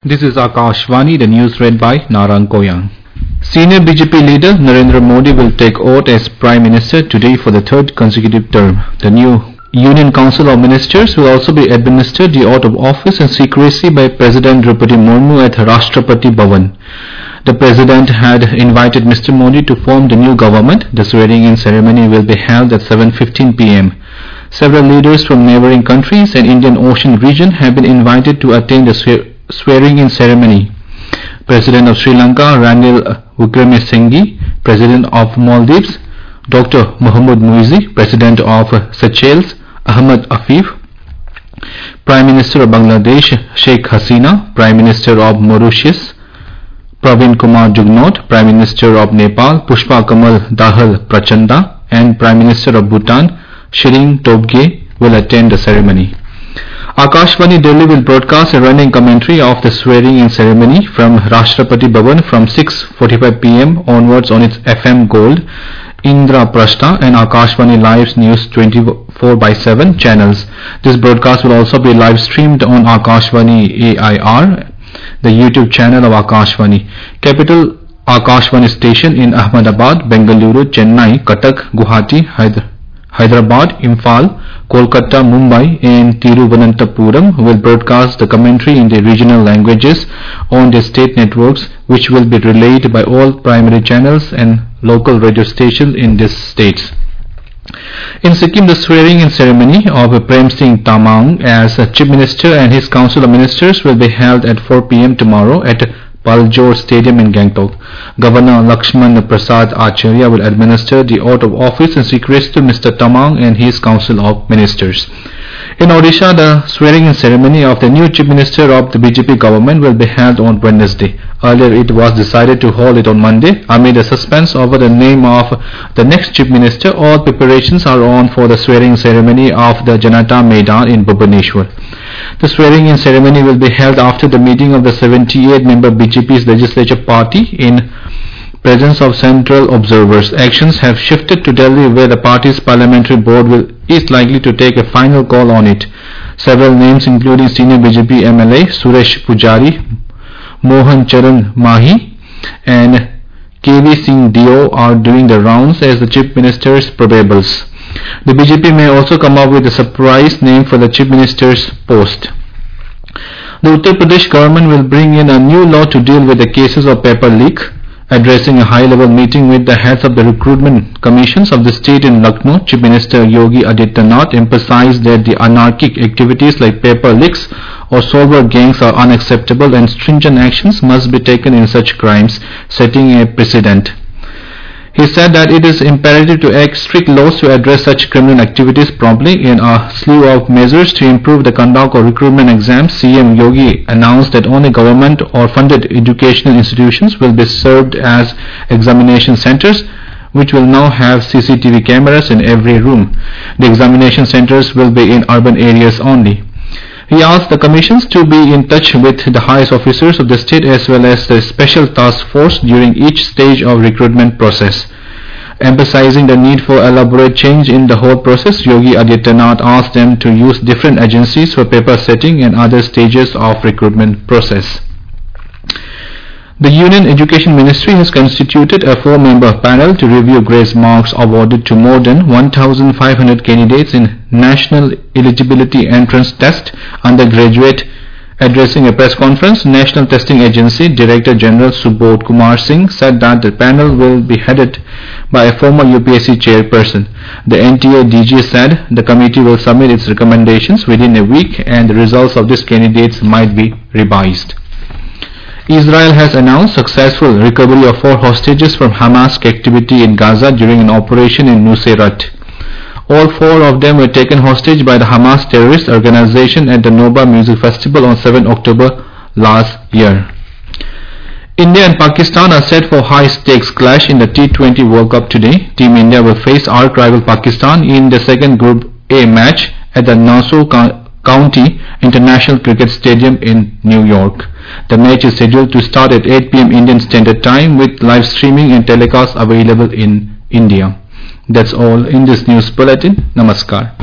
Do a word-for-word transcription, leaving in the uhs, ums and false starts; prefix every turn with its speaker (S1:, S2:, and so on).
S1: This is Akashvani, the news read by Narang Koyang. Senior B J P leader Narendra Modi will take oath as Prime Minister today for the third consecutive term. The new Union Council of Ministers will also be administered the oath of office in secrecy by President Draupadi Murmu at Rashtrapati Bhavan. The President had invited Mister Modi to form the new government. The swearing-in ceremony will be held at seven fifteen p m Several leaders from neighboring countries and Indian Ocean region have been invited to attend the swear swearing-in ceremony. President of Sri Lanka Ranil Wickremesinghe, President of Maldives Doctor Mohamed Muizi, President of Seychelles Ahmed Afif, Prime Minister of Bangladesh Sheikh Hasina, Prime Minister of Mauritius Pravin Kumar Jugnauth, Prime Minister of Nepal Pushpa Kamal Dahal Prachanda, and Prime Minister of Bhutan Tshering Tobgay will attend the ceremony. Akashvani Delhi will broadcast a running commentary of the swearing-in ceremony from Rashtrapati Bhavan from six forty-five p m onwards on its F M Gold, Indraprastha and Akashvani Live's News twenty-four by seven channels. This broadcast will also be live streamed on Akashvani A I R, the YouTube channel of Akashvani. Capital Akashvani station in Ahmedabad, Bengaluru, Chennai, Cuttack, Guwahati, Hyderabad. Hyderabad, Imphal, Kolkata, Mumbai and Tiruvananthapuram will broadcast the commentary in the regional languages on their state networks, which will be relayed by all primary channels and local radio stations in these states. In Sikkim, the swearing-in ceremony of Prem Singh Tamang as Chief Minister and his Council of Ministers will be held at four p m tomorrow at Paljor Stadium in Gangtok. Governor Lakshman Prasad Acharya will administer the oath of office in secrecy to Mister Tamang and his Council of Ministers. In Odisha, the swearing-in ceremony of the new Chief Minister of the B J P government will be held on Wednesday. Earlier it was decided to hold it on Monday. Amid the suspense over the name of the next Chief Minister, all preparations are on for the swearing ceremony of the Janata Maidan in Bhubaneswar. The swearing-in ceremony will be held after the meeting of the seventy-eight member B J P's legislature party in presence of central observers. Actions have shifted to Delhi, where the party's parliamentary board will is likely to take a final call on it. Several names including senior B J P M L A Suresh Pujari, Mohan Charan Mahi and K V Singh Dio are doing the rounds as the Chief Minister's probables. The B J P may also come up with a surprise name for the Chief Minister's post. The Uttar Pradesh government will bring in a new law to deal with the cases of paper leak. Addressing a high-level meeting with the heads of the recruitment commissions of the state in Lucknow, Chief Minister Yogi Adityanath emphasized that the anarchic activities like paper leaks or solver gangs are unacceptable and stringent actions must be taken in such crimes, setting a precedent. He said that it is imperative to act strict laws to address such criminal activities promptly. In a slew of measures to improve the conduct of recruitment exams, C M Yogi announced that only government or funded educational institutions will be served as examination centers, which will now have C C T V cameras in every room. The examination centers will be in urban areas only. He asked the commissions to be in touch with the highest officers of the state as well as the special task force during each stage of recruitment process. Emphasizing the need for elaborate change in the whole process, Yogi Adityanath asked them to use different agencies for paper setting and other stages of recruitment process. The Union Education Ministry has constituted a four-member panel to review grace marks awarded to more than one thousand five hundred candidates in National Eligibility Entrance Test undergraduate. Addressing a press conference, National Testing Agency Director General Subodh Kumar Singh said that the panel will be headed by a former U P S C chairperson. The N T A D G said the committee will submit its recommendations within a week and the results of these candidates might be revised. Israel has announced successful recovery of four hostages from Hamas activity in Gaza during an operation in Nuseirat. All four of them were taken hostage by the Hamas terrorist organization at the Nova Music Festival on seventh of October last year. India and Pakistan are set for high-stakes clash in the T twenty World Cup today. Team India will face arch-rival Pakistan in the second Group A match at the Nassau County International Cricket Stadium in New York. The match is scheduled to start at eight p m Indian Standard Time with live streaming and telecast available in India. That's all in this news bulletin. Namaskar.